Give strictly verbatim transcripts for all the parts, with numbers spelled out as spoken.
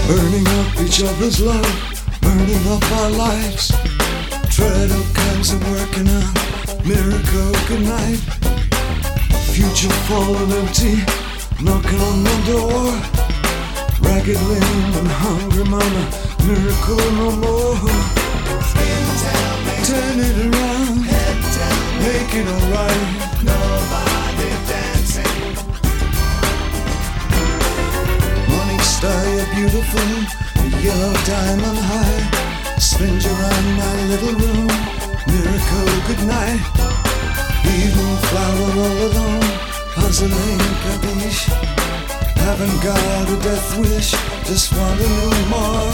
burning up each other's love, burning up our lives. Tread up cans and working on miracle goodnight. Future full and empty, knocking on the door. Ragged limb and hungry mama, miracle no more. Turn it around, make it alright. Nobody dancing. Morning star, you're beautiful, yellow diamond high. Spins around my little room, miracle goodnight. Evening flower all alone, puzzling capiche. Haven't got a death wish, just want a little more.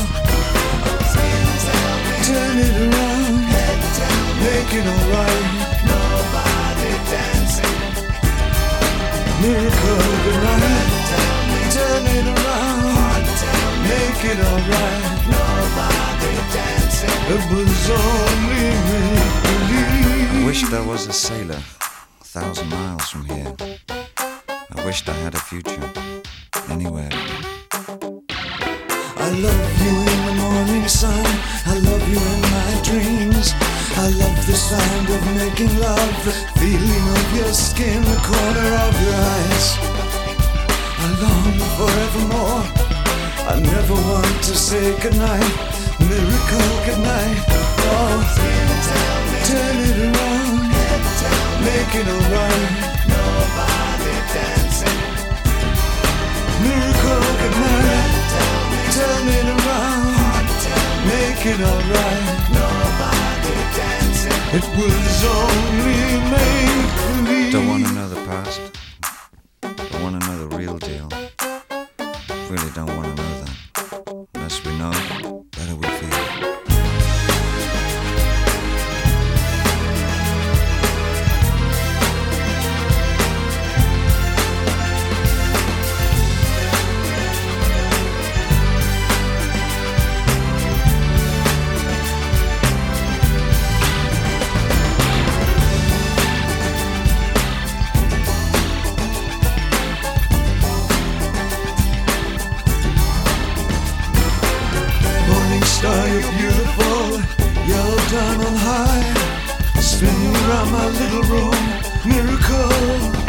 Turn it around, make it alright. Nobody dancing. Miracle goodnight. Turn it around, make it alright. Nobody dancing. It was only make-believe. I wished I was a sailor, a thousand miles from here. I wished I had a future, anywhere. I love you in the morning sun, I love you in my dreams. I love the sound of making love, the feeling of your skin, the corner of your eyes. I long forevermore, I never want to say goodnight. Miracle goodnight. Oh, turn it around, make it alright. Nobody dancing. Miracle goodnight. Turn it around, make it alright. Nobody dancing. It was only make-believe. Don't want to know the past. Don't want to know the real deal. Really don't want to know that. Less we know, better we feel. Star, you're beautiful, yellow diamond high. Spinning around my little room, miracle.